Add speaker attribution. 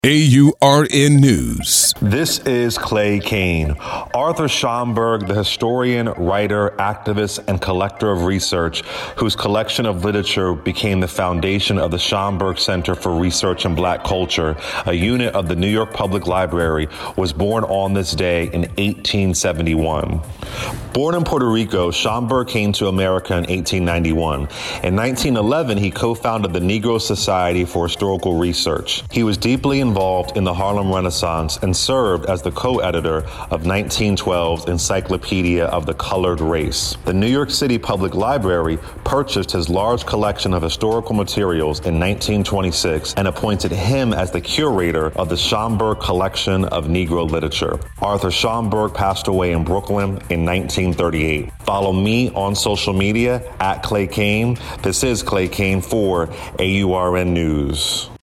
Speaker 1: AURN News.
Speaker 2: This is Clay Cane. Arthur Schomburg, the historian, writer, activist, and collector of research, whose collection of literature became the foundation of the Schomburg Center for Research in Black Culture, a unit of the New York Public Library, was born on this day in 1871. Born in Puerto Rico, Schomburg came to America in 1891. In 1911, he co-founded the Negro Society for Historical Research. He was deeply involved in the Harlem Renaissance and served as the co-editor of 1912's Encyclopedia of the Colored Race. The New York City Public Library purchased his large collection of historical materials in 1926 and appointed him as the curator of the Schomburg Collection of Negro Literature. Arthur Schomburg passed away in Brooklyn in 1938. Follow me on social media at Clay Cane. This is Clay Cane for AURN News.